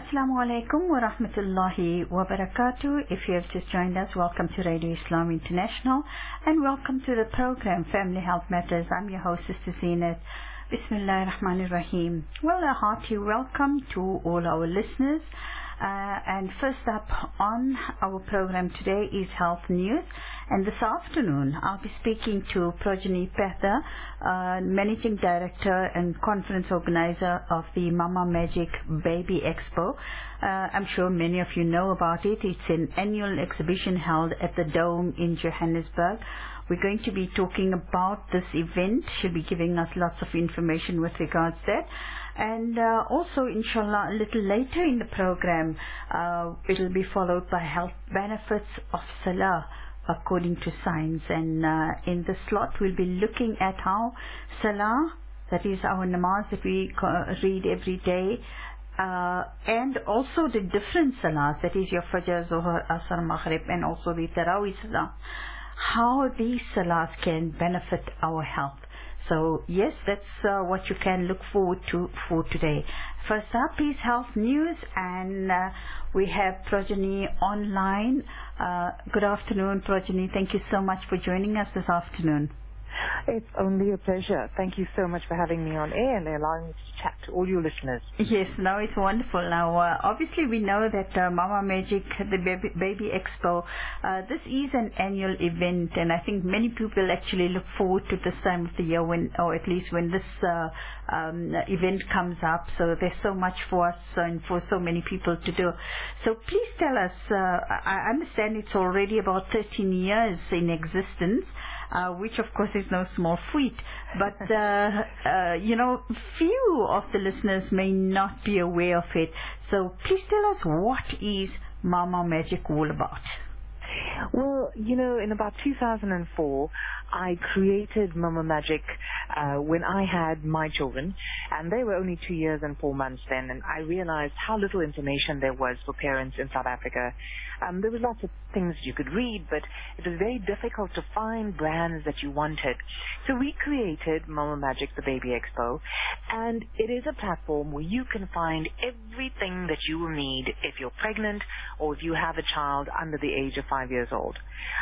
Assalamu alaikum wa rahmatullahi wa barakatuh. If you have just joined us, welcome to Radio Islam International and welcome to the program Family Health Matters. I'm your host, Sister Zeenat. Bismillahir Rahmanir Rahim. Well, a hearty welcome to all our listeners. And first up on our program today is Health News. And this afternoon, I'll be speaking to Progeny Petha, Managing Director and Conference Organizer of the Mama Magic Baby Expo. I'm sure many of you know about it. It's an annual exhibition held at the Dome in Johannesburg. We're going to be talking about this event. She'll be giving us lots of information with regards to that. And also, inshallah, a little later in the program, it'll be followed by health benefits of Salah according to science. And in this slot, we'll be looking at how Salah, that is our namaz that we read every day, and also the different Salahs, that is your Fajr, Zuhr, Asr, Maghrib, and also the Taraweeh Salah, how these Salahs can benefit our health. So yes, that's what you can look forward to for today. First up is Health News, and we have Progeny online. Good afternoon, Progeny. Thank you so much for joining us this afternoon. It's only a pleasure. Thank you so much for having me on air and allowing me to chat to all your listeners. Yes, no, it's wonderful. Now, obviously we know that Mama Magic, the Baby Expo, this is an annual event, and I think many people actually look forward to this time of the year, when, or at least when this event comes up. So there's so much for us and for so many people to do. So please tell us, I understand it's already about 13 years in existence, which of course is no small feat, but you know, few of the listeners may not be aware of it. So please tell us, what is Mama Magic all about? Well, you know, in about 2004, I created Mama Magic when I had my children, and they were only 2 years and 4 months then, and I realized how little information there was for parents in South Africa. There was lots of things you could read, but it was very difficult to find brands that you wanted. So we created Mama Magic, the Baby Expo, and it is a platform where you can find everything that you will need if you're pregnant or if you have a child under the age of 5 years old.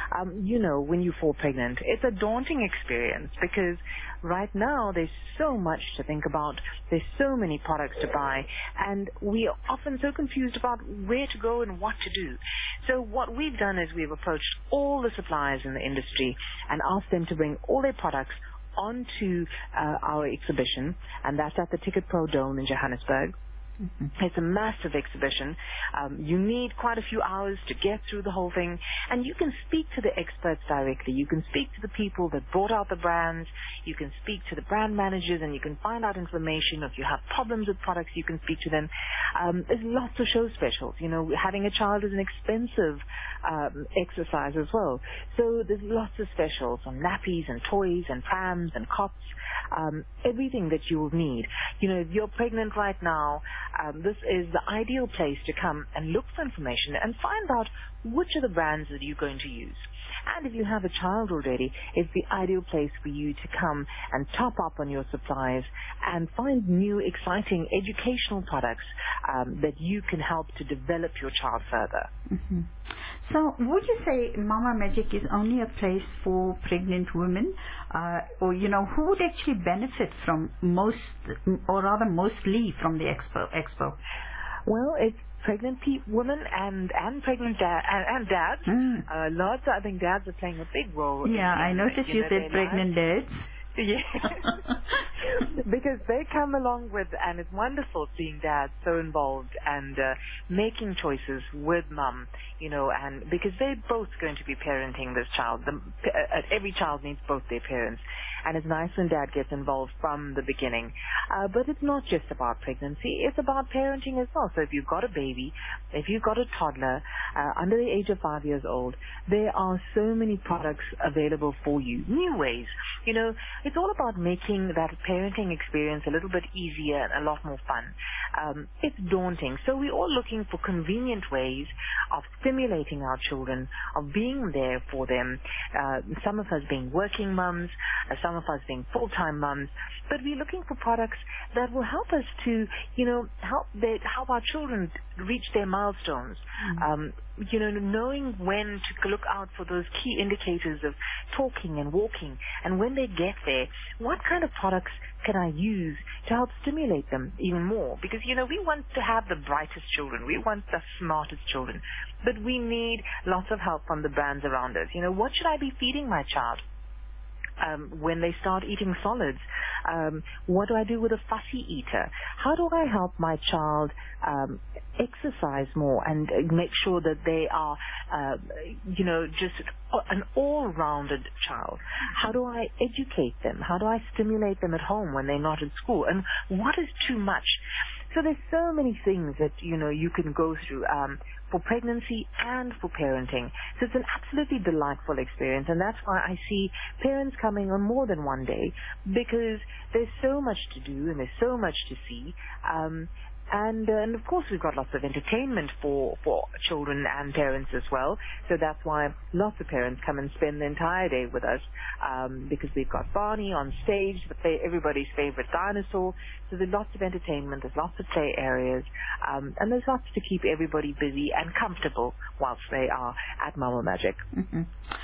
You know, when you fall pregnant, it's a daunting experience because right now there's so much to think about. There's so many products to buy, and we are often so confused about where to go and what to do. So what we've done is we've approached all the suppliers in the industry and asked them to bring all their products onto our exhibition, and that's at the Ticket Pro Dome in Johannesburg. It's a massive exhibition. You need quite a few hours to get through the whole thing, and you can speak to the experts directly. You can speak to the people that brought out the brands. You can speak to the brand managers, and you can find out information. If you have problems with products, you can speak to them. There's lots of show specials. You know, having a child is an expensive exercise as well. So there's lots of specials on nappies and toys and prams and cots. Everything that you will need. You know, if you're pregnant right now, this is the ideal place to come and look for information and find out which are the brands that you're going to use. And if you have a child already, it's the ideal place for you to come and top up on your supplies and find new, exciting educational products that you can help to develop your child further. Mm-hmm. So would you say Mama Magic is only a place for pregnant women? Or, you know, who would actually benefit from most, or rather mostly, from the expo? Well, it's pregnant women and pregnant dads. Lots, I think dads are playing a big role. Yeah, I noticed you said pregnant dads. Yeah. Because they come along with, and it's wonderful seeing dads so involved and making choices with mum, you know, and because they're both going to be parenting this child. Every child needs both their parents. And it's nice when dad gets involved from the beginning. But it's not just about pregnancy, it's about parenting as well. So if you've got a baby, if you've got a toddler under the age of 5 years old, there are so many products available for you, new ways. You know, it's all about making that parenting experience a little bit easier and a lot more fun. It's daunting. So we're all looking for convenient ways of stimulating our children, of being there for them. Some of us being working mums, some of us being full-time mums, but we're looking for products that will help us to, help our children reach their milestones. Knowing when to look out for those key indicators of talking and walking, and when they get there, what kind of products can I use to help stimulate them even more? Because, we want to have the brightest children. We want the smartest children. But we need lots of help from the brands around us. What should I be feeding my child? When they start eating solids, what do I do with a fussy eater? How do I help my child exercise more and make sure that they are, just an all-rounded child? How do I educate them? How do I stimulate them at home when they're not at school? And what is too much? So there's so many things that, you can go through for pregnancy and for parenting. So it's an absolutely delightful experience, and that's why I see parents coming on more than one day, because there's so much to do and there's so much to see. And of course, we've got lots of entertainment for children and parents as well. So that's why lots of parents come and spend the entire day with us, because we've got Barney on stage, everybody's favorite dinosaur. So there's lots of entertainment, there's lots of play areas, and there's lots to keep everybody busy and comfortable whilst they are at Mama Magic. Mm-hmm.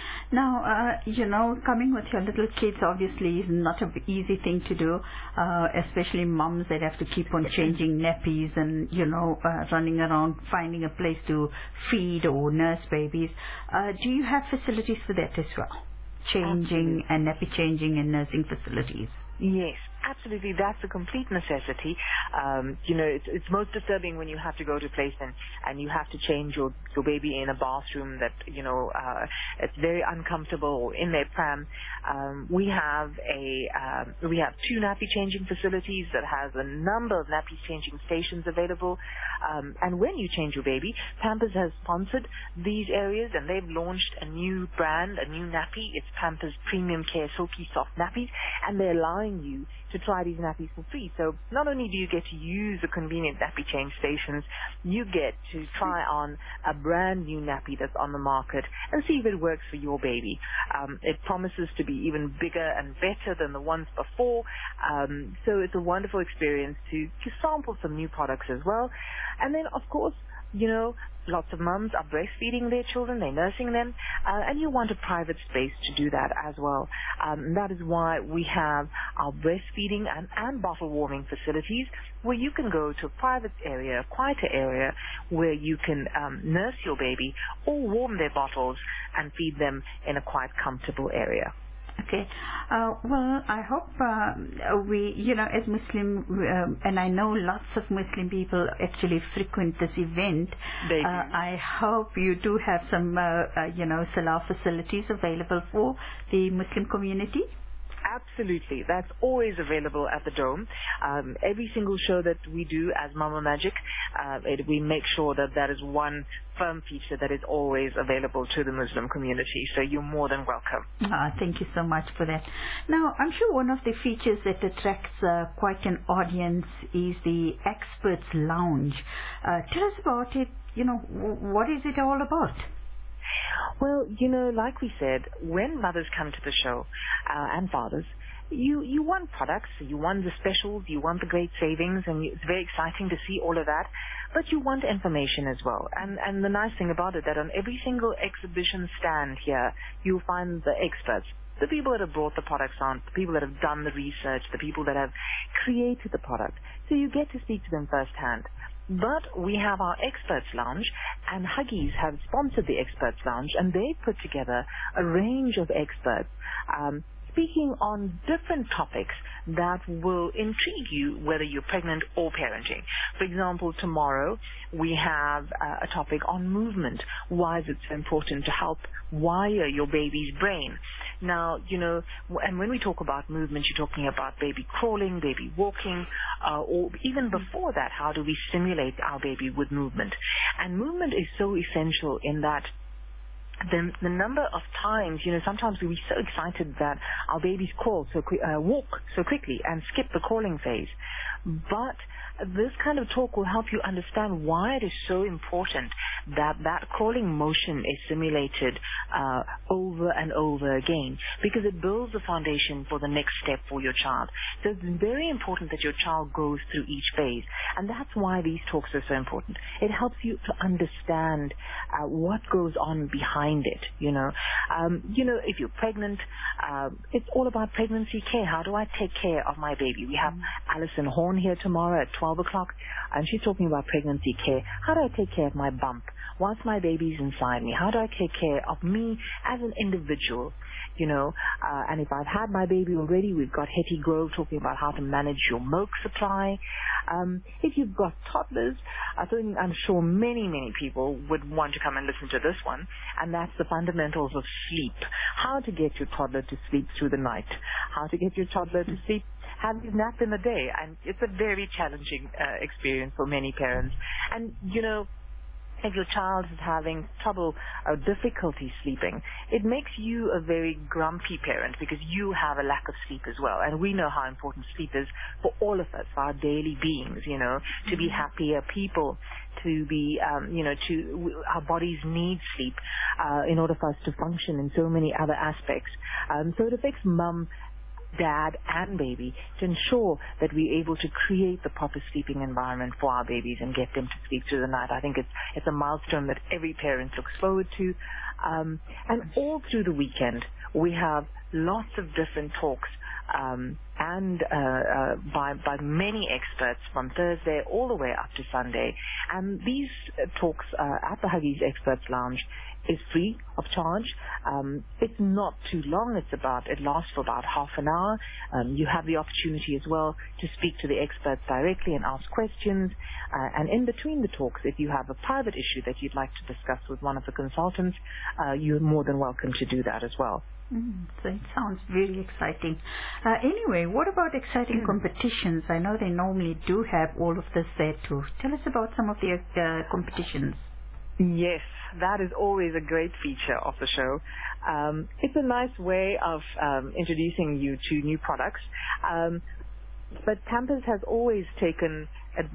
Now, coming with your little kids obviously is not an easy thing to do, especially moms that have to keep on changing nappies and, running around finding a place to feed or nurse babies. Do you have facilities for that as well? Changing Absolutely. and nappy changing and nursing facilities? Yes. Absolutely, that's a complete necessity. It's most disturbing when you have to go to a place and you have to change your baby in a bathroom that, it's very uncomfortable in their pram. We have 2 nappy changing facilities that has a number of nappy changing stations available. And when you change your baby, Pampers has sponsored these areas, and they've launched a new brand, a new nappy. It's Pampers Premium Care Silky Soft Nappies, and they're allowing you to try these nappies for free. So not only do you get to use the convenient nappy change stations, you get to try on a brand new nappy that's on the market and see if it works for your baby. It promises to be even bigger and better than the ones before. So it's a wonderful experience to sample some new products as well. And then, of course, lots of mums are breastfeeding their children, they're nursing them, and you want a private space to do that as well. That is why we have our breastfeeding and bottle warming facilities, where you can go to a private area, a quieter area, where you can nurse your baby or warm their bottles and feed them in a quite comfortable area. Okay. Well, I hope we, as Muslim, and I know lots of Muslim people actually frequent this event. They do. I hope you do have some, Salah facilities available for the Muslim community. Absolutely. That's always available at the Dome. Every single show that we do as Mama Magic, we make sure that is one firm feature that is always available to the Muslim community. So you're more than welcome. Thank you so much for that. Now, I'm sure one of the features that attracts quite an audience is the Experts Lounge. Tell us about it. What is it all about? Well, like we said, when mothers come to the show, and fathers, you want products, you want the specials, you want the great savings, and it's very exciting to see all of that, but you want information as well. And the nice thing about it, that on every single exhibition stand here, you'll find the experts, the people that have brought the products on, the people that have done the research, the people that have created the product. So you get to speak to them firsthand. But we have our Experts Lounge, and Huggies have sponsored the Experts Lounge, and they put together a range of experts speaking on different topics that will intrigue you, whether you're pregnant or parenting. For example, tomorrow we have a topic on movement. Why is it so important to help wire your baby's brain? Now, and when we talk about movement, you're talking about baby crawling, baby walking, or even before that, how do we stimulate our baby with movement? And movement is so essential in that the number of times, sometimes we're so excited that our babies crawl walk so quickly and skip the crawling phase. But this kind of talk will help you understand why it is so important that crawling motion is simulated over and over again, because it builds the foundation for the next step for your child. So it's very important that your child goes through each phase, and that's why these talks are so important. It helps you to understand what goes on behind it. If you're pregnant, it's all about pregnancy care. How do I take care of my baby? We have Alison Horn here tomorrow at 12 o'clock, and she's talking about pregnancy care. How do I take care of my bump once my baby's inside me? How do I take care of me as an individual? And if I've had my baby already, we've got Hetty Grove talking about how to manage your milk supply. If you've got toddlers, I'm sure many, many people would want to come and listen to this one, and that's the fundamentals of sleep. How to get your toddler to sleep through the night. How to get your toddler to sleep, have his nap in the day. And it's a very challenging experience for many parents. And, if your child is having trouble or difficulty sleeping, it makes you a very grumpy parent because you have a lack of sleep as well. And we know how important sleep is for all of us, for our daily beings, to be happier people, to be, our bodies need sleep in order for us to function in so many other aspects. So it affects mum, dad, and baby to ensure that we're able to create the proper sleeping environment for our babies and get them to sleep through the night. I think it's a milestone that every parent looks forward to. And all through the weekend, we have lots of different talks by many experts from Thursday all the way up to Sunday. And these talks at the Huggies Experts Lounge is free of charge. It's not too long. It lasts for about half an hour. You have the opportunity as well to speak to the experts directly and ask questions. And in between the talks, if you have a private issue that you'd like to discuss with one of the consultants, you're more than welcome to do that as well. So it sounds really exciting. Anyway, what about exciting competitions? I know they normally do have all of this there too. Tell us about some of the competitions. Yes, that is always a great feature of the show. It's a nice way of introducing you to new products. But Pampers has always taken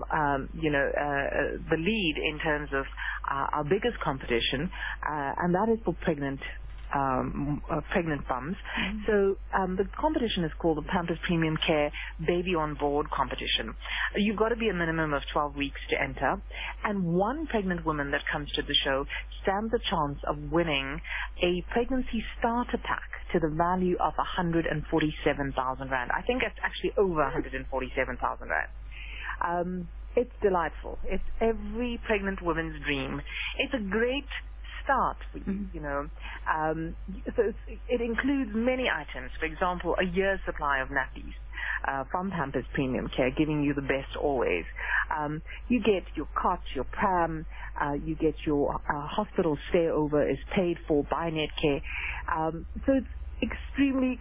the lead in terms of our biggest competition, and that is for pregnant mums. So the competition is called the Pampers Premium Care Baby on Board competition. You've got to be a minimum of 12 weeks to enter, and one pregnant woman that comes to the show stands a chance of winning a pregnancy starter pack to the value of 147,000 Rand. I think it's actually over 147,000 Rand. It's delightful. It's every pregnant woman's dream. It's a great start for you, So it includes many items. For example, a year's supply of nappies from Pampers Premium Care, giving you the best always. You get your cot, your pram, you get your hospital stay over is paid for by Netcare. So it's extremely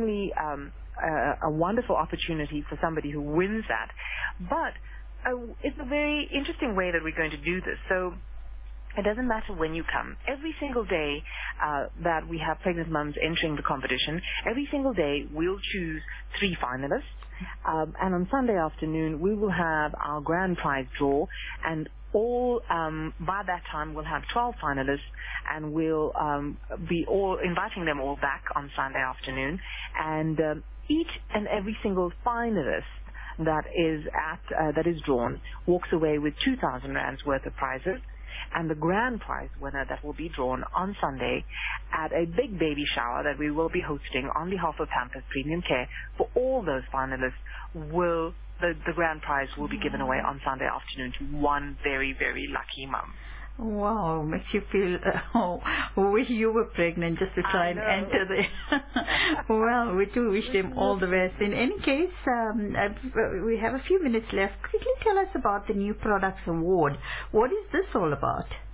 a wonderful opportunity for somebody who wins that. But it's a very interesting way that we're going to do this. So it doesn't matter when you come. Every single day that we have pregnant mums entering the competition, every single day we'll choose 3 finalists. And on Sunday afternoon, we will have our grand prize draw. And by that time, we'll have 12 finalists, and we'll be inviting them all back on Sunday afternoon. And each and every single finalist that is drawn walks away with 2,000 Rands worth of prizes. And the grand prize winner that will be drawn on Sunday at a big baby shower that we will be hosting on behalf of Pampers Premium Care for all those finalists the grand prize will be given away on Sunday afternoon to one very, very lucky mum. Wow, makes you feel wish you were pregnant just to try and enter the well, we do wish them all the best. In any case, we have a few minutes left. Quickly tell us about the New Products Award. What is this all about?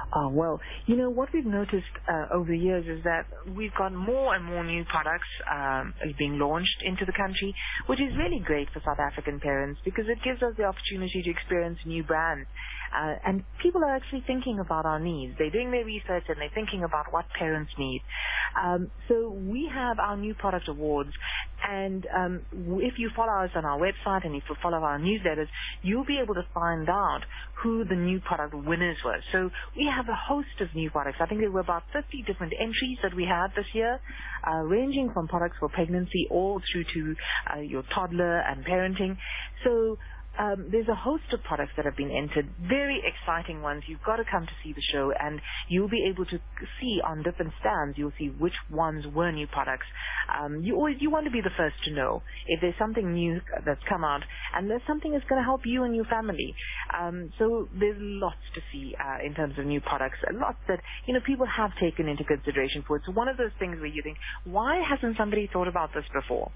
Well, what we've noticed over the years is that we've got more and more new products being launched into the country, which is really great for South African parents because it gives us the opportunity to experience new brands. And people are actually thinking about our needs. They're doing their research and they're thinking about what parents need. So we have our new product awards, and if you follow us on our website and if you follow our newsletters, you'll be able to find out who the new product winners were. So we have a host of new products. I think there were about 50 different entries that we had this year, ranging from products for pregnancy all through to your toddler and parenting. So there's a host of products that have been entered, very exciting ones. You've got to come to see the show, and you'll be able to see on different stands, you'll see which ones were new products. You want to be the first to know if there's something new that's come out, and there's something that's going to help you and your family. So there's lots to see in terms of new products, lots that people have taken into consideration for it. It's one of those things where you think, why hasn't somebody thought about this before?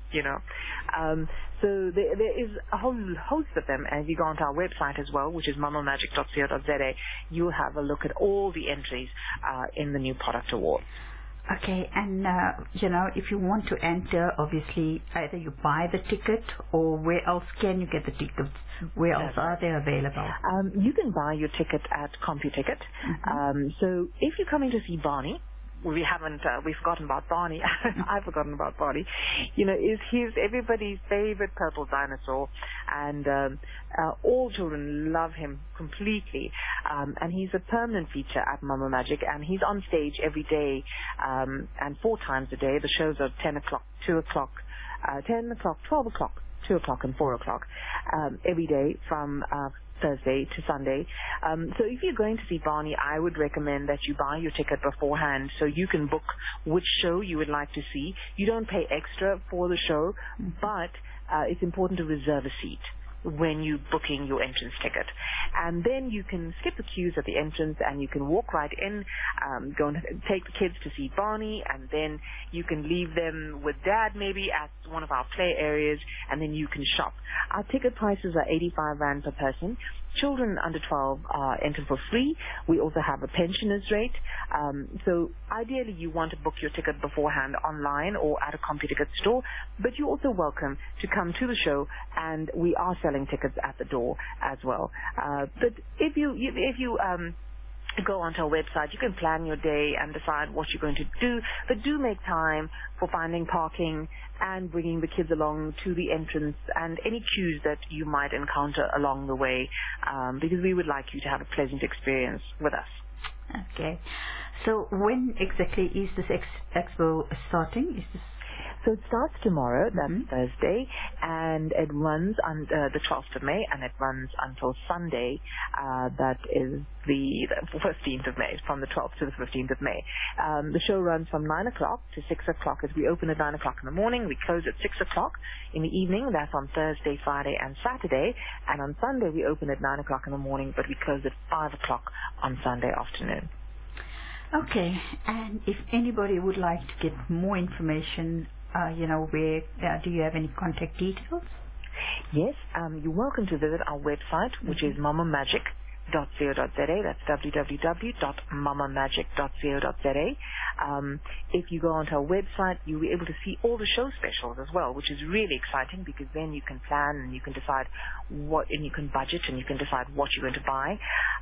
So there is a whole host of them. As you go onto our website as well, which is mamamagic.co.za, you'll have a look at all the entries in the new product award. Okay, and if you want to enter, obviously either you buy the ticket, or where else can you get the tickets? Where else are they available? You can buy your ticket at CompuTicket. Mm-hmm. So if you're coming to see Barney, we've forgotten about Barney. I've forgotten about Barney. He's everybody's favorite purple dinosaur, and all children love him completely. And he's a permanent feature at Mama Magic, and he's on stage every day, and 4 times a day. The shows are 10 o'clock, 2 o'clock, 10 o'clock, 12 o'clock, 2 o'clock, and 4 o'clock, every day from Thursday to Sunday. So if you're going to see Barney, I would recommend that you buy your ticket beforehand so you can book which show you would like to see. You don't pay extra for the show, but it's important to reserve a seat when you're booking your entrance ticket. And then you can skip the queues at the entrance and you can walk right in, go and take the kids to see Barney, and then you can leave them with Dad maybe at one of our play areas, and then you can shop. Our ticket prices are 85 Rand per person. Children under 12 are entered for free. We also have a pensioners rate. So ideally you want to book your ticket beforehand online or at a CompuTicket store, but you're also welcome to come to the show, and we are selling tickets at the door as well. But if you go onto our website, you can plan your day and decide what you're going to do, but do make time for finding parking and bringing the kids along to the entrance and any queues that you might encounter along the way, because we would like you to have a pleasant experience with us. Okay. So when exactly is this expo starting? So it starts tomorrow, that's Thursday, and it runs on the 12th of May, and it runs until Sunday, that is the 15th of May, from the 12th to the 15th of May. The show runs from 9 o'clock to 6 o'clock, as we open at 9 o'clock in the morning, we close at 6 o'clock in the evening. That's on Thursday, Friday, and Saturday, and on Sunday we open at 9 o'clock in the morning, but we close at 5 o'clock on Sunday afternoon. Okay, and if anybody would like to get more information, where do you have any contact details? Yes, you're welcome to visit our website, which is mamamagic.co.za. That's www.mamamagic.co.za. If you go onto our website, you'll be able to see all the show specials as well, which is really exciting, because then you can plan and you can decide and you can budget and you can decide what you're going to buy.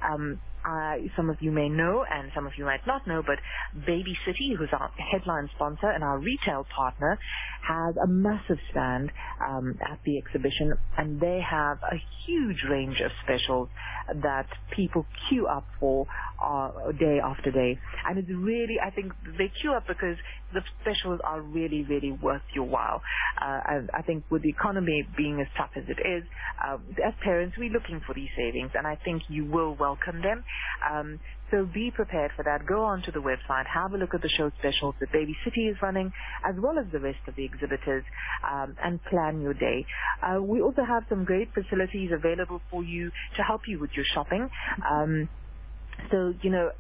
Some of you may know and some of you might not know, but Baby City, who's our headline sponsor and our retail partner, has a massive stand at the exhibition, and they have a huge range of specials that people queue up for day after day. And it's really, I think they queue up because the specials are really, really worth your while. I think with the economy being as tough as it is, as parents, we're looking for these savings, and I think you will welcome them. So be prepared for that. Go onto the website, have a look at the show specials that Baby City is running, as well as the rest of the exhibitors, and plan your day. We also have some great facilities available for you to help you with your shopping. So,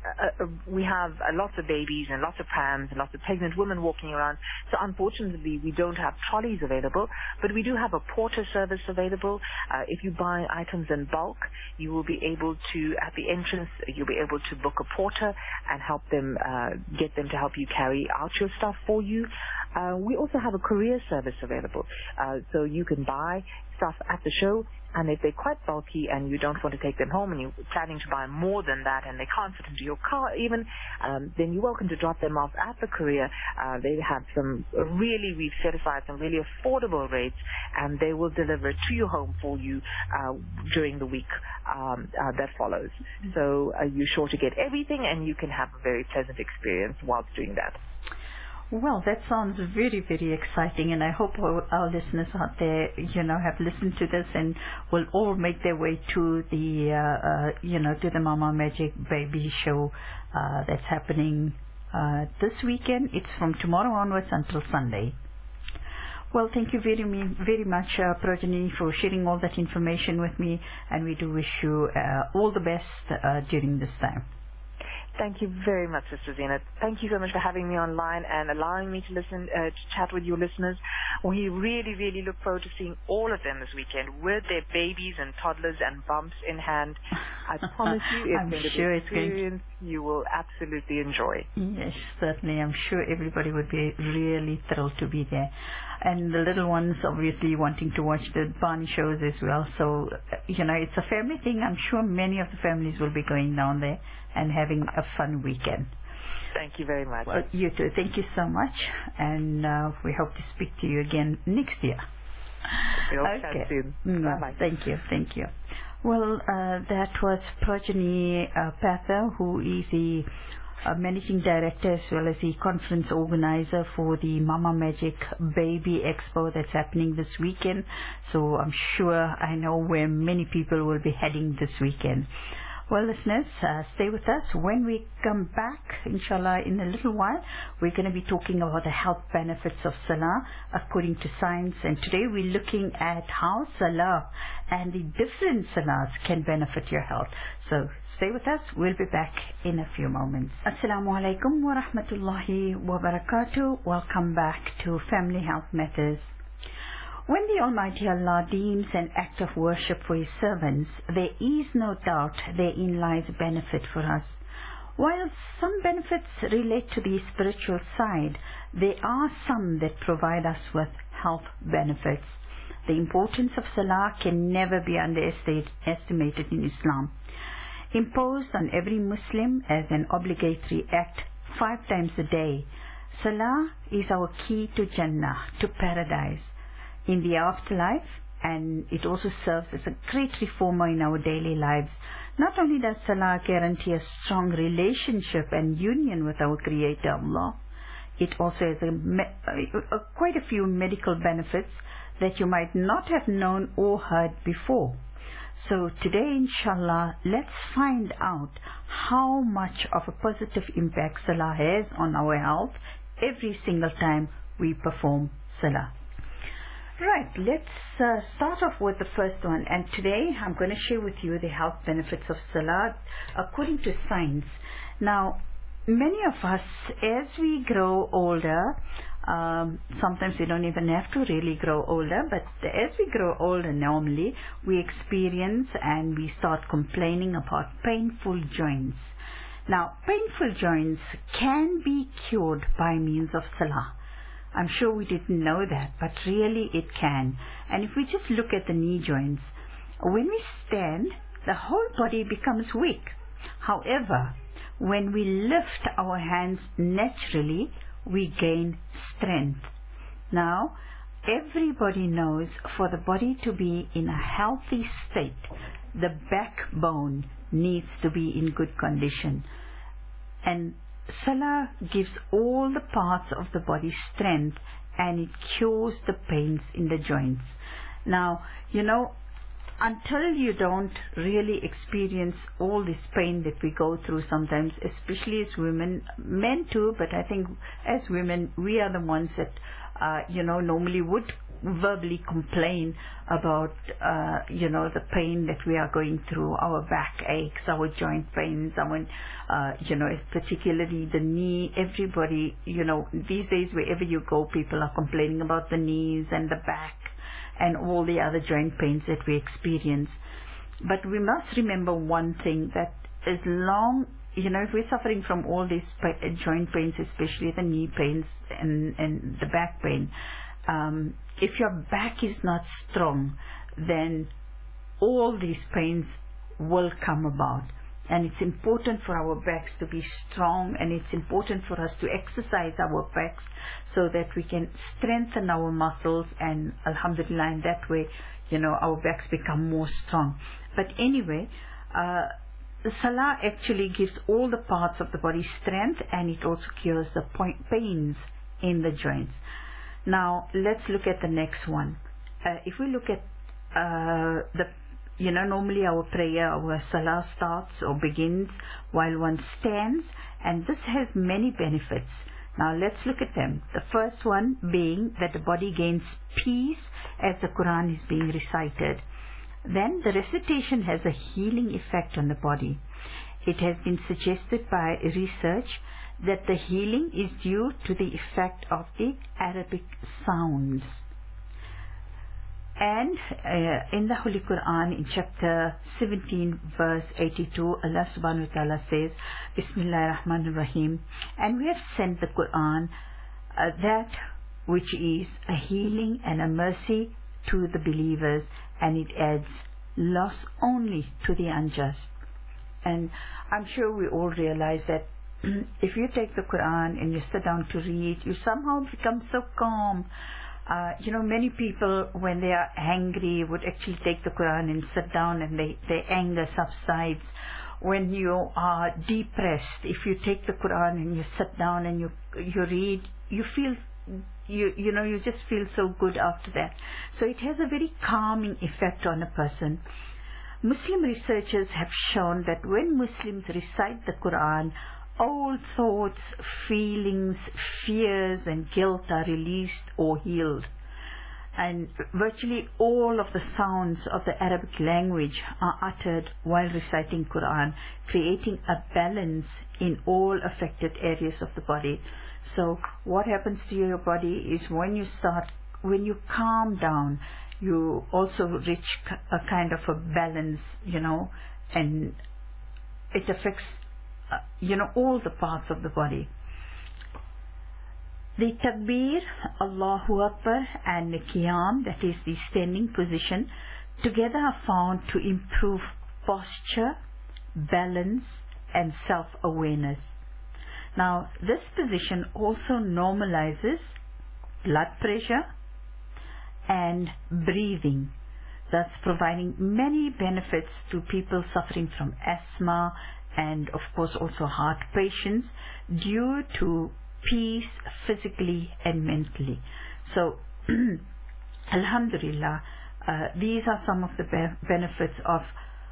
we have lots of babies and lots of prams and lots of pregnant women walking around. So unfortunately, we don't have trolleys available, but we do have a porter service available. If you buy items in bulk, you will be able to, at the entrance, you'll be able to book a porter and help them, get them to help you carry out your stuff for you. We also have a courier service available. So you can buy stuff at the show, and if they're quite bulky and you don't want to take them home and you're planning to buy more than that and they can't fit into your car even, then you're welcome to drop them off at the courier. They have we've set aside some really affordable rates, and they will deliver to your home for you during the week that follows. So you're sure to get everything, and you can have a very pleasant experience whilst doing that. Well, that sounds very, very exciting, and I hope our listeners out there, have listened to this and will all make their way to the, to the Mama Magic Baby Show that's happening this weekend. It's from tomorrow onwards until Sunday. Well, thank you very much, Progeny, for sharing all that information with me, and we do wish you all the best during this time. Thank you very much, Sister Zeenat. Thank you so much for having me online and allowing me to listen, to chat with your listeners. We really, really look forward to seeing all of them this weekend with their babies and toddlers and bumps in hand. I promise you, it's going to be an experience you will absolutely enjoy. Yes, certainly. I'm sure everybody would be really thrilled to be there. And the little ones obviously wanting to watch the Barney shows as well. So, it's a family thing. I'm sure many of the families will be going down there and having a fun weekend. Thank you very much. Well, you too. Thank you so much. And we hope to speak to you again next year. We'll chat soon. Bye-bye. Thank you. Well, that was Progeny Pather, who is the Managing Director as well as the conference organizer for the Mama Magic Baby Expo that's happening this weekend. So I'm sure I know where many people will be heading this weekend. Well, listeners, stay with us. When we come back, inshallah, in a little while, we're going to be talking about the health benefits of Salah according to science. And today we're looking at how Salah and the different Salahs can benefit your health. So stay with us. We'll be back in a few moments. Assalamu alaikum wa rahmatullahi wa barakatuh. Welcome back to Family Health Matters. When the Almighty Allah deems an act of worship for His servants, there is no doubt therein lies benefit for us. While some benefits relate to the spiritual side, there are some that provide us with health benefits. The importance of Salah can never be underestimated in Islam. Imposed on every Muslim as an obligatory act 5 times a day, Salah is our key to Jannah, to paradise, in the afterlife, and it also serves as a great reformer in our daily lives. Not only does Salah guarantee a strong relationship and union with our Creator Allah, it also has quite a few medical benefits that you might not have known or heard before. So today, inshallah, let's find out how much of a positive impact Salah has on our health every single time we perform Salah. Right, let's start off with the first one, and today I'm going to share with you the health benefits of Salah according to science. Now, many of us, as we grow older, sometimes we don't even have to really grow older, but as we grow older normally, we experience and we start complaining about painful joints. Now, painful joints can be cured by means of Salah. I'm sure we didn't know that, but really it can. And if we just look at the knee joints, when we stand, the whole body becomes weak. However, when we lift our hands naturally, we gain strength. Now, everybody knows for the body to be in a healthy state, the backbone needs to be in good condition. And Salah gives all the parts of the body strength, and it cures the pains in the joints. Now, until you don't really experience all this pain that we go through sometimes, especially as women, men too, but I think as women, we are the ones that, normally would verbally complain about, the pain that we are going through, our back aches, our joint pains, particularly the knee. Everybody, these days wherever you go, people are complaining about the knees and the back and all the other joint pains that we experience. But we must remember one thing, that as long, if we're suffering from all these joint pains, especially the knee pains and the back pain, if your back is not strong, then all these pains will come about. And it's important for our backs to be strong, and it's important for us to exercise our backs so that we can strengthen our muscles, and alhamdulillah, in that way, our backs become more strong. But anyway, Salah actually gives all the parts of the body strength, and it also cures the pains in the joints. Now, let's look at the next one. If we look at normally our prayer, our Salah starts or begins while one stands, and this has many benefits. Now, let's look at them. The first one being that the body gains peace as the Quran is being recited. Then the recitation has a healing effect on the body. It has been suggested by research that the healing is due to the effect of the Arabic sounds. And in the Holy Quran, in chapter 17, verse 82, Allah subhanahu wa ta'ala says, Bismillahir Rahmanir Rahim, and we have sent the Quran, that which is a healing and a mercy to the believers, and it adds loss only to the unjust. And I'm sure we all realize that if you take the Quran and you sit down to read, you somehow become so calm. Many people, when they are angry, would actually take the Quran and sit down, and their anger subsides. When you are depressed, if you take the Quran and you sit down and you read, you feel, you just feel so good after that. So it has a very calming effect on a person. Muslim researchers have shown that when Muslims recite the Quran, all thoughts, feelings, fears and guilt are released or healed. And virtually all of the sounds of the Arabic language are uttered while reciting Quran, creating a balance in all affected areas of the body. So what happens to your body is when you calm down, you also reach a kind of a balance, and it affects all the parts of the body. The takbir, Allahu Akbar, and the qiyam, that is the standing position, together are found to improve posture, balance, and self-awareness. Now, this position also normalizes blood pressure and breathing, thus providing many benefits to people suffering from asthma, and of course also heart patients, due to peace physically and mentally. So alhamdulillah, these are some of the benefits of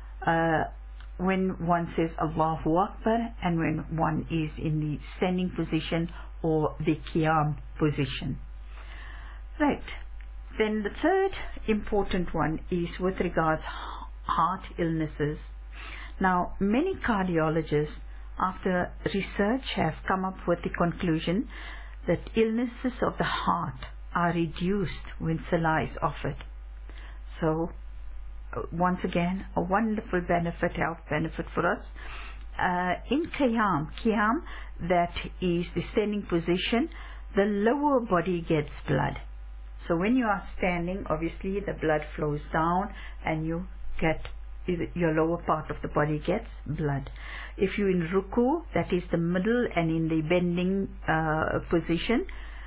when one says Allahu Akbar and when one is in the standing position or the qiyam position. Right, then the third important one is with regards heart illnesses. Now, many cardiologists, after research, have come up with the conclusion that illnesses of the heart are reduced when Salah is offered. So, once again, a wonderful benefit, health benefit for us. In qiyam, that is the standing position, the lower body gets blood. So when you are standing, obviously the blood flows down and you get, your lower part of the body gets blood. If you're in ruku, that is the middle and in the bending position,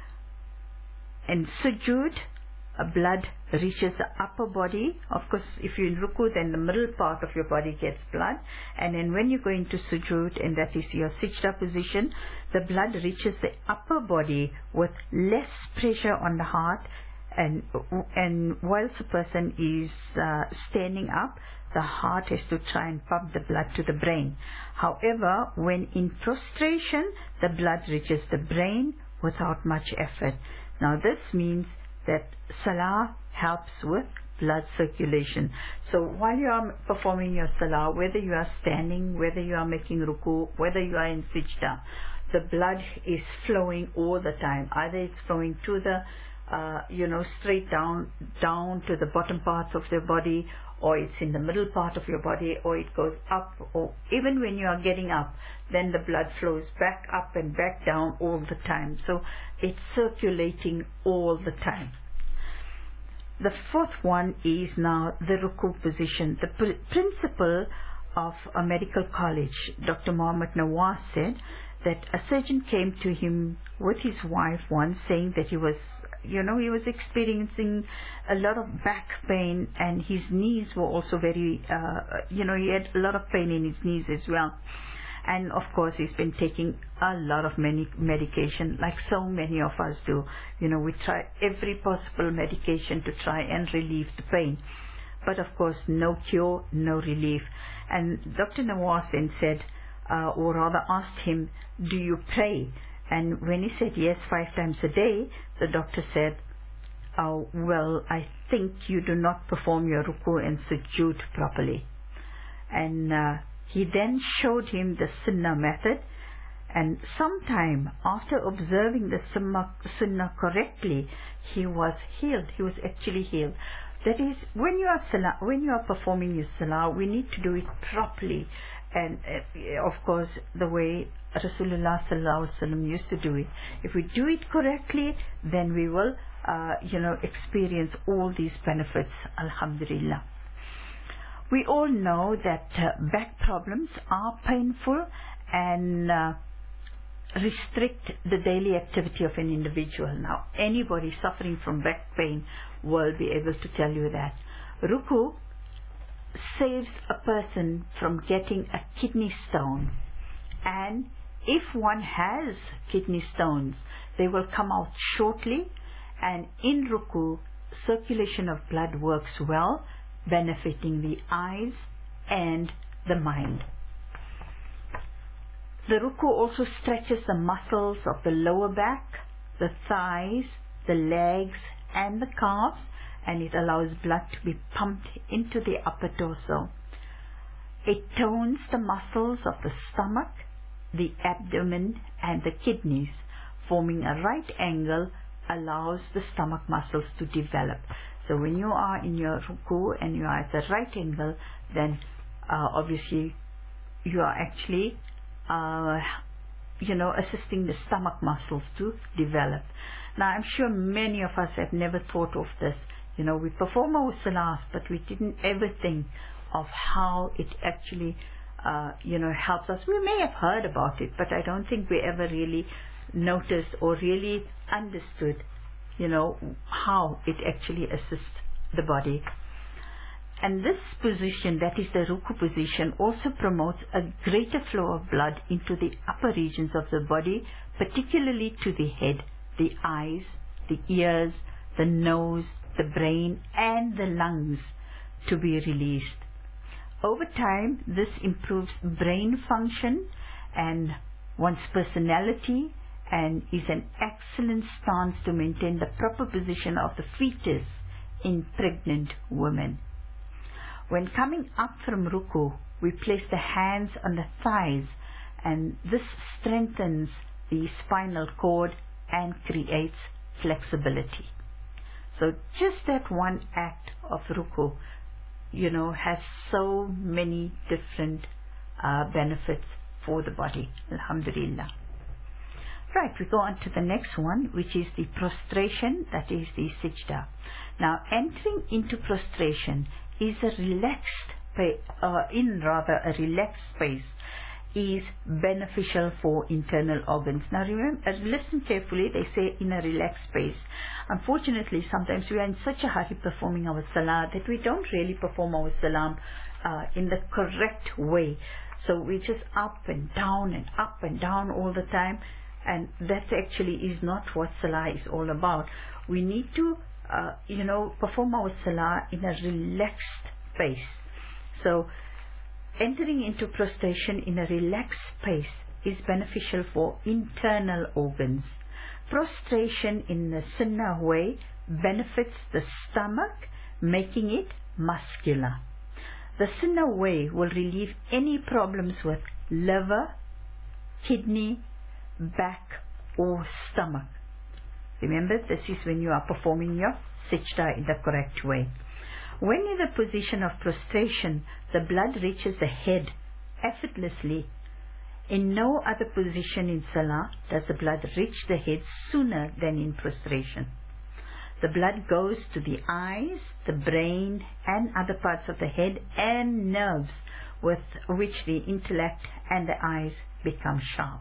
and sujood, blood reaches the upper body. Of course, if you're in ruku, then the middle part of your body gets blood, and then when you go into sujood, and that is your sijda position, the blood reaches the upper body with less pressure on the heart, and whilst a person is standing up, the heart has to try and pump the blood to the brain. However, when in prostration, the blood reaches the brain without much effort. Now this means that salah helps with blood circulation. So while you are performing your salah, whether you are standing, whether you are making ruku, whether you are in sijda, the blood is flowing all the time. Either it's flowing to the straight down to the bottom parts of your body, or it's in the middle part of your body, or it goes up, or even when you are getting up, then the blood flows back up and back down all the time. So it's circulating all the time. The fourth one is now the ruku position. The principal of a medical college, Dr. Muhammad Nawaz, said that a surgeon came to him with his wife once saying that he was experiencing a lot of back pain, and his knees were also very, he had a lot of pain in his knees as well. And of course, he's been taking a lot of medication, like so many of us do. We try every possible medication to try and relieve the pain. But of course, no cure, no relief. And Dr. Nawaz then said, or rather asked him, do you pray? And when he said yes, 5 times a day, the doctor said, well, I think you do not perform your ruku and sujood properly. And he then showed him the sunnah method, and sometime after observing the sunnah correctly, he was healed. He was actually healed. That is, when you are performing your salah, we need to do it properly, and of course the way Rasulullah sallallahu alaihi wasallam used to do it. If we do it correctly, then we will experience all these benefits, alhamdulillah. We all know that back problems are painful and restrict the daily activity of an individual. Now, anybody suffering from back pain will be able to tell you that. Ruku saves a person from getting a kidney stone, and if one has kidney stones, they will come out shortly, and in ruku, circulation of blood works well, benefiting the eyes and the mind. The ruku also stretches the muscles of the lower back, the thighs, the legs and the calves, and it allows blood to be pumped into the upper torso. It tones the muscles of the stomach, the abdomen and the kidneys, forming a right angle, allows the stomach muscles to develop. So when you are in your ruku and you are at the right angle, then obviously you are actually assisting the stomach muscles to develop. Now, I'm sure many of us have never thought of this. We perform our salahs, but we didn't ever think of how it actually helps us. We may have heard about it, but I don't think we ever really noticed or really understood how it actually assists the body. And this position, that is the ruku position, also promotes a greater flow of blood into the upper regions of the body, particularly to the head, the eyes, the ears, the nose, the brain and the lungs to be released. Over time, this improves brain function and one's personality, and is an excellent stance to maintain the proper position of the fetus in pregnant women. When coming up from ruku, we place the hands on the thighs, and this strengthens the spinal cord and creates flexibility. So just that one act of ruku, has so many different benefits for the body. Alhamdulillah. Right, we go on to the next one, which is the prostration, that is the sijda. Now, entering into prostration is a relaxed space is beneficial for internal organs. Now remember, listen carefully, they say in a relaxed space. Unfortunately, sometimes we are in such a hurry performing our salah that we don't really perform our salah in the correct way. So we just up and down all the time, and that actually is not what salah is all about. We need to perform our salah in a relaxed space. So entering into prostration in a relaxed space is beneficial for internal organs. prostration in the sunnah way benefits the stomach, making it muscular. The sunnah way will relieve any problems with liver, kidney, back or stomach. Remember, this is when you are performing your sajda in the correct way. When in the position of prostration, the blood reaches the head effortlessly. In no other position in salah does the blood reach the head sooner than in prostration. The blood goes to the eyes, the brain and other parts of the head and nerves, with which the intellect and the eyes become sharp.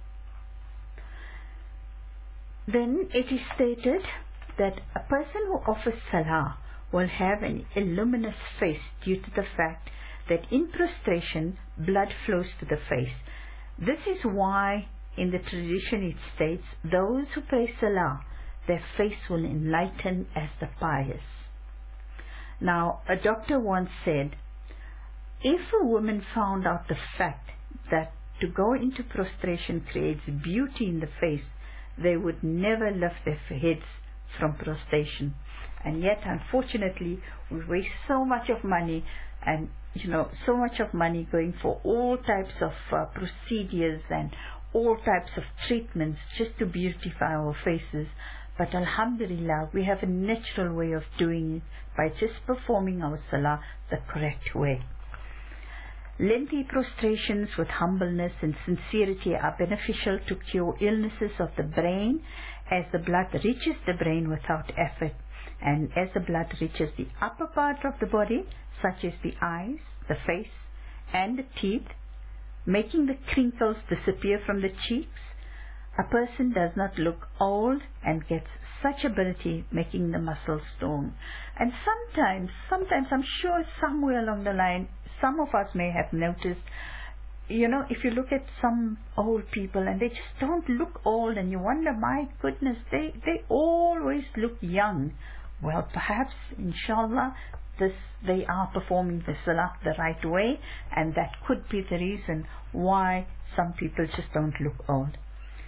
Then it is stated that a person who offers salah will have an luminous face due to the fact that in prostration blood flows to the face. This is why in the tradition it states, those who pray salah, their face will enlighten as the pious. Now, a doctor once said, if a woman found out the fact that to go into prostration creates beauty in the face, they would never lift their heads from prostration. And yet, unfortunately, we waste so much of money and, so much of money going for all types of procedures and all types of treatments just to beautify our faces. But alhamdulillah, we have a natural way of doing it by just performing our salah the correct way. Lengthy prostrations with humbleness and sincerity are beneficial to cure illnesses of the brain, as the blood reaches the brain without effort, and as the blood reaches the upper part of the body, such as the eyes, the face and the teeth, making the crinkles disappear from the cheeks, a person does not look old and gets such ability, making the muscles strong. And sometimes I'm sure somewhere along the line, some of us may have noticed, if you look at some old people and they just don't look old and you wonder, my goodness, they always look young. Well, perhaps, inshallah, they are performing the salah the right way, and that could be the reason why some people just don't look old.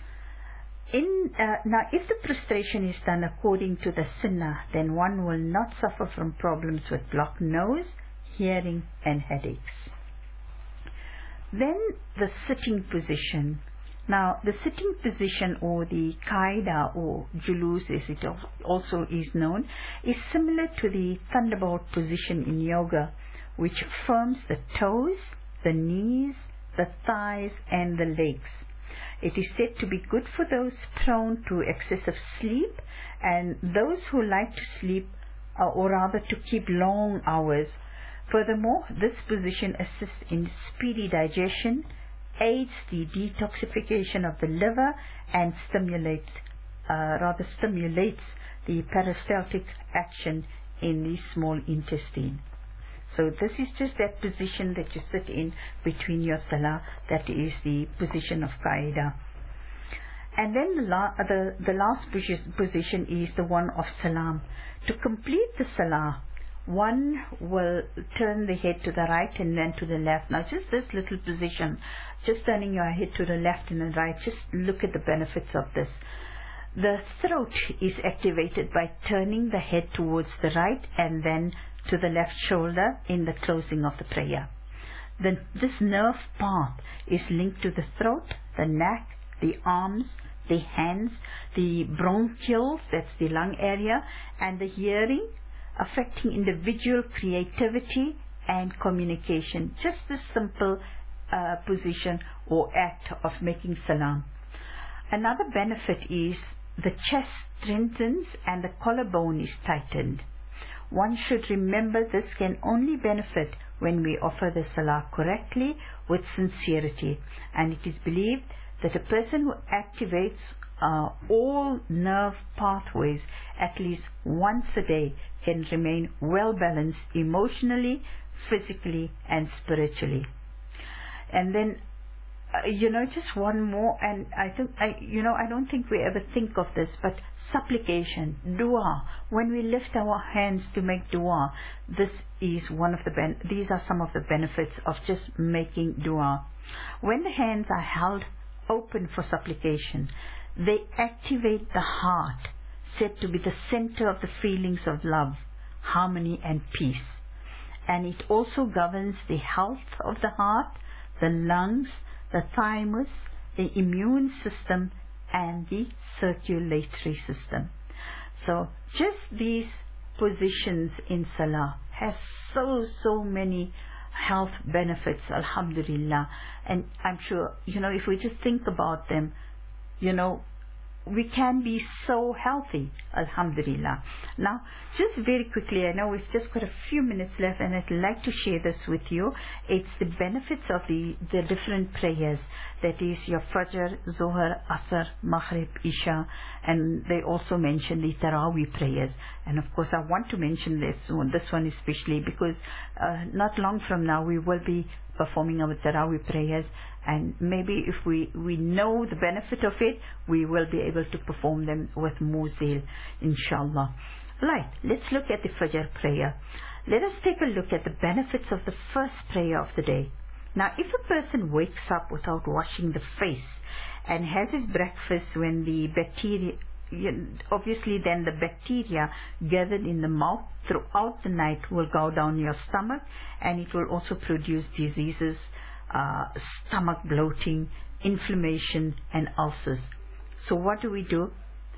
Now, if the prostration is done according to the sunnah, then one will not suffer from problems with blocked nose, hearing and headaches. Then the sitting position. Now, the sitting position, or the qaida or julus as it also is known, is similar to the thunderbolt position in yoga, which firms the toes, the knees, the thighs and the legs. It is said to be good for those prone to excessive sleep and those who like to sleep, or rather to keep long hours. Furthermore, this position assists in speedy digestion, aids the detoxification of the liver and stimulates the peristaltic action in the small intestine. So this is just that position that you sit in between your salah. That is the position of qaida. And then the last position is the one of salam. To complete the salah, one will turn the head to the right and then to the left. Now just this little position, just turning your head to the left and the right, just look at the benefits of this. The throat is activated by turning the head towards the right and then to the left shoulder in the closing of the prayer. Then this nerve path is linked to the throat, the neck, the arms, the hands, the bronchioles, that's the lung area, and the hearing, affecting individual creativity and communication. Just this simple position or act of making salam. Another benefit is the chest strengthens and the collarbone is tightened. One should remember this can only benefit when we offer the salah correctly with sincerity, and it is believed that a person who activates all nerve pathways at least once a day can remain well balanced emotionally, physically and spiritually. And then just one more, and I don't think we ever think of this, but supplication, dua. When we lift our hands to make dua, this is these are some of the benefits of just making dua. When the hands are held open for supplication, They activate the heart, said to be the center of the feelings of love, harmony and peace. And it also governs the health of the heart, the lungs, the thymus, the immune system and the circulatory system. So just these positions in Salah has so many health benefits, alhamdulillah. And I'm sure, if we just think about them, we can be so healthy, alhamdulillah. Now, just very quickly, I know we've just got a few minutes left and I'd like to share this with you. It's the benefits of the different prayers. That is your Fajr, Zohar, Asr, Maghrib, Isha, and they also mention the Taraweeh prayers. And of course, I want to mention this one especially because not long from now we will be performing our Taraweeh prayers, and maybe if we know the benefit of it, we will be able to perform them with more zeal, inshallah. Right, let's look at the Fajr prayer. Let us take a look at the benefits of the first prayer of the day. Now, if a person wakes up without washing the face and has his breakfast when the bacteria, obviously then the bacteria gathered in the mouth throughout the night will go down your stomach, and it will also produce diseases, stomach bloating, inflammation and ulcers. So what do we do?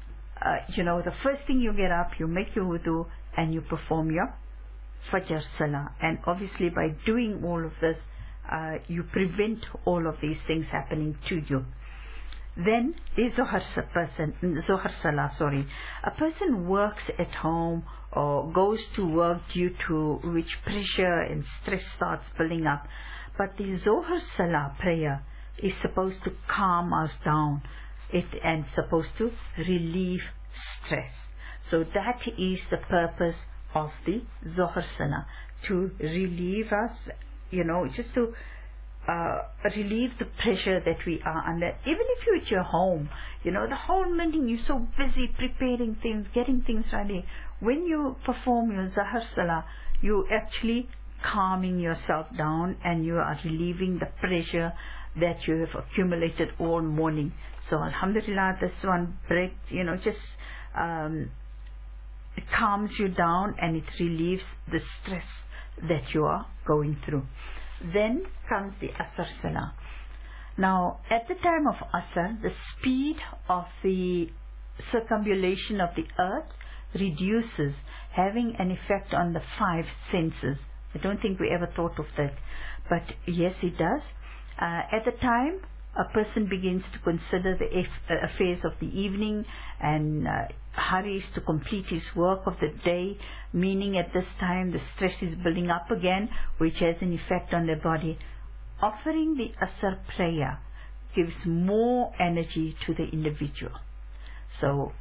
The first thing you get up, you make your wudu and you perform your Fajr Salah. And obviously by doing all of this, you prevent all of these things happening to you. Then the Zohar Salah, a person works at home or goes to work due to which pressure and stress starts building up. But the Zohar Salah prayer is supposed to calm us down and supposed to relieve stress. So that is the purpose of the Zohar Salah, to relieve us, just to relieve the pressure that we are under. Even if you're at your home, the whole morning you're so busy preparing things, getting things ready. When you perform your Zohar Salah, you actually calming yourself down and you are relieving the pressure that you have accumulated all morning. So alhamdulillah, this one break, it calms you down and it relieves the stress that you are going through. Then comes the Asr Salah. Now, at the time of Asr, the speed of the circumambulation of the earth reduces, having an effect on the 5 senses. I don't think we ever thought of that, but yes, it does. At the time, a person begins to consider the affairs of the evening and hurries to complete his work of the day, meaning at this time the stress is building up again, which has an effect on their body. Offering the Asr prayer gives more energy to the individual. So,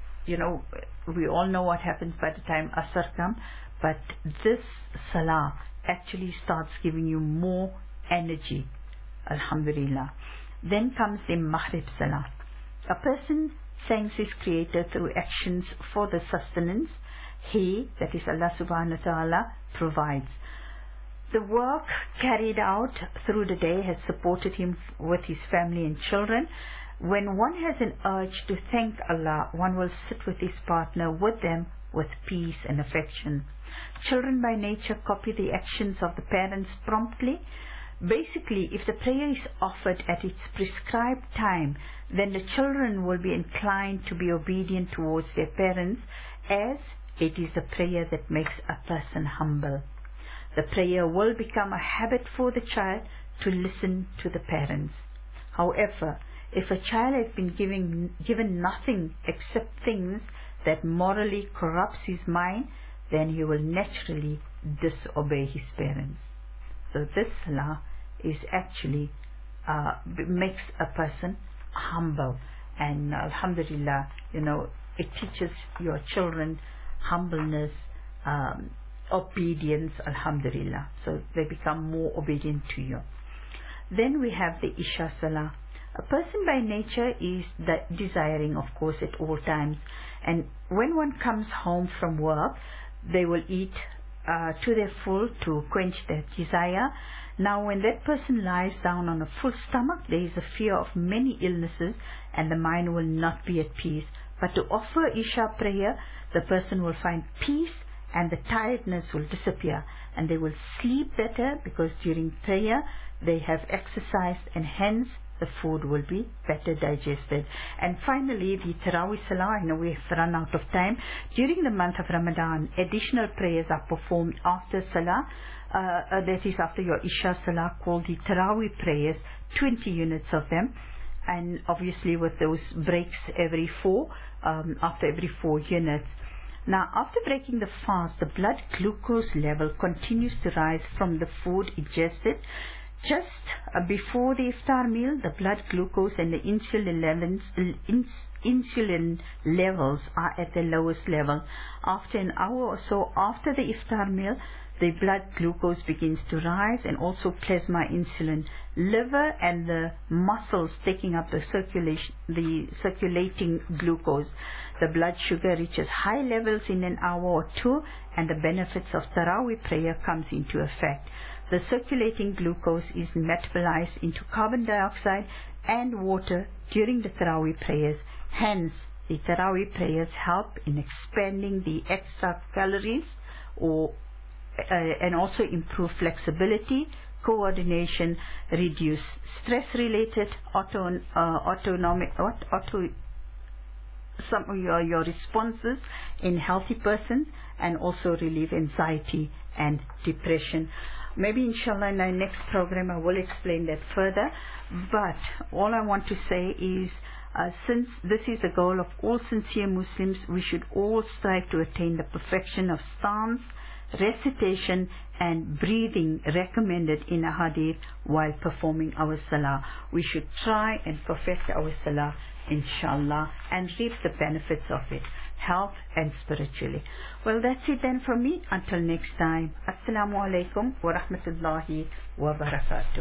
we all know what happens by the time Asr comes, but this Salah actually starts giving you more energy, alhamdulillah. Then comes the Maghrib Salah. A person thanks his Creator through actions for the sustenance He, that is Allah subhanahu wa ta'ala, provides. The work carried out through the day has supported him with his family and children. When one has an urge to thank Allah, one will sit with his partner, with them, with peace and affection. Children by nature copy the actions of the parents promptly. Basically, if the prayer is offered at its prescribed time, then the children will be inclined to be obedient towards their parents, as it is the prayer that makes a person humble. The prayer will become a habit for the child to listen to the parents. However, if a child has been given nothing except things that morally corrupts his mind, then he will naturally disobey his parents. So this salah is actually makes a person humble, and alhamdulillah, it teaches your children humbleness, obedience, alhamdulillah. So they become more obedient to you. Then we have the Isha Salah. A person by nature is desiring, of course, at all times, and when one comes home from work, they will eat to their full to quench their desire. Now, when that person lies down on a full stomach, there is a fear of many illnesses and the mind will not be at peace. But to offer Isha prayer, the person will find peace and the tiredness will disappear, and they will sleep better because during prayer they have exercised, and hence the food will be better digested. And finally, the Taraweeh Salah. I know we have run out of time. During the month of Ramadan, additional prayers are performed after Salah, that is after your Isha Salah, called the Taraweeh prayers, 20 units of them, and obviously with those breaks after every 4 units. Now, after breaking the fast, the blood glucose level continues to rise from the food ingested. Just before the iftar meal, the blood glucose and the insulin levels are at the lowest level. After an hour or so after the iftar meal, the blood glucose begins to rise, and also plasma insulin. Liver and the muscles taking up the circulating glucose. The blood sugar reaches high levels in an hour or two, and the benefits of Taraweeh prayer comes into effect. The circulating glucose is metabolized into carbon dioxide and water during the Taraweeh prayers. Hence, the Taraweeh prayers help in expanding the extra calories and also improve flexibility, coordination, reduce stress-related some of your responses in healthy persons, and also relieve anxiety and depression. Maybe inshallah in our next program I will explain that further, but all I want to say is since this is the goal of all sincere Muslims, we should all strive to attain the perfection of stance, recitation and breathing recommended in a hadith while performing our salah. We should try and perfect our salah, inshallah, and reap the benefits of it, health and spiritually. Well, that's it then from me. Until next time. Assalamu alaikum wa rahmatullahi wa barakatuh.